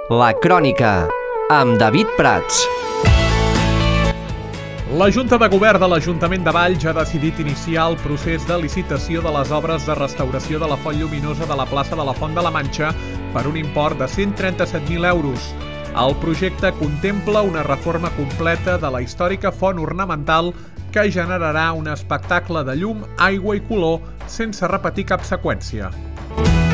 La Crònica, amb David Prats. La Junta de Govern de l'Ajuntament de Valls ha decidit iniciar el procés de licitació de les obres de restauració de la font lluminosa de la plaça de la Font de la Manxa per un import de 137.000 euros. El projecte contempla una reforma completa de la històrica font ornamental que generarà un espectacle de llum, aigua i color sense repetir cap seqüència.